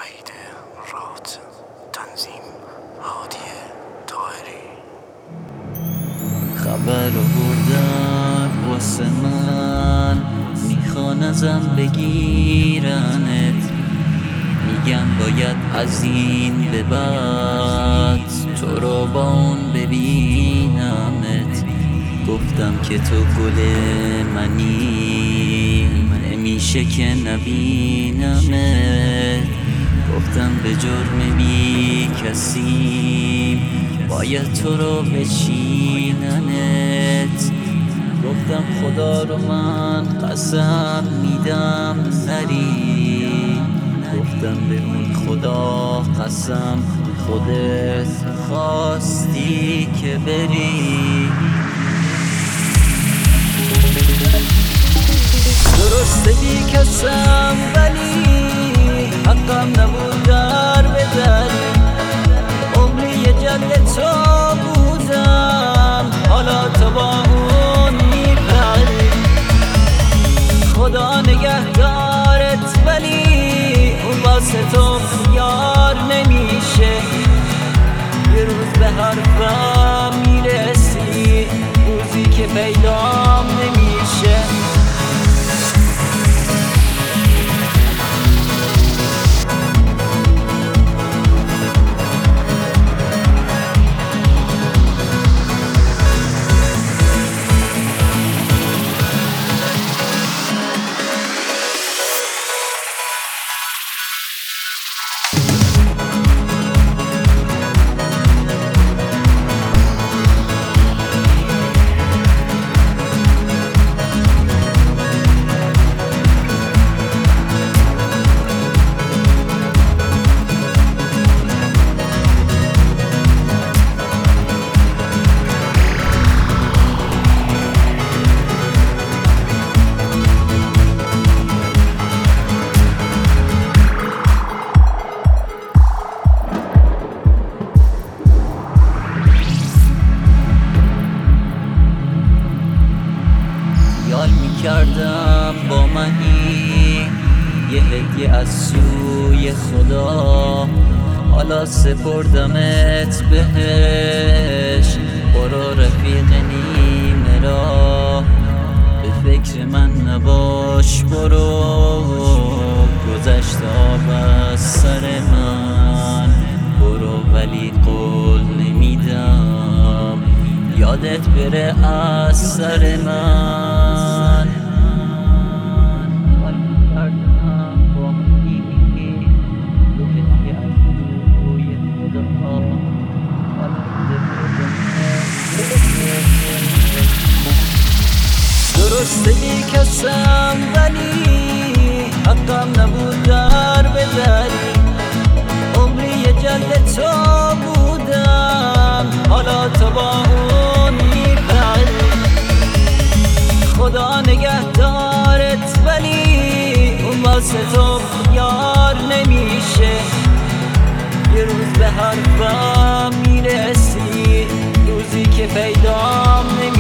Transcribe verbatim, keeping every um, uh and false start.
وحید رات، تنظیم هادی طاهری. خبر بردن واسه من، میخوان ازم بگیرنت، میگن باید از این به بعد تو رو با اون ببینمت. گفتم که تو گل منی، نمیشه که نبینمت. گفتم به جرم بی کسی باید تو رو بچیننت. گفتم خدا رو من قسم میدم نری، گفتم به اون خدا قسم خودت خواستی که بری. درسته بی کسم ولی حقم نبود در بدری، عمری یه جلد تو بودم، حالا تو با اون میپری. خدا نگهدارت ولی اون واسه تو یار نمیشه، یه روز به حرفم میرسی، روزی که پیدام نمیشه. خیال میکردم با منی یه هدیه از سوی خدا، حالا سپردمت بهش، برو رفیق نیمه را، به فکر من نباش برو، گذشت آب از سر من، برو ولی قول نمیدم یادت بره از سر من. درسته بی کسم ولی حقم نبود در بدری، عمری یه جلد تو بودم، حالا تو با اون میپری. خدا نگهدارت ولی اون واسه تو یار نمیشه، یه روز به حرفم میرسی، روزی که پیدام نمیشه.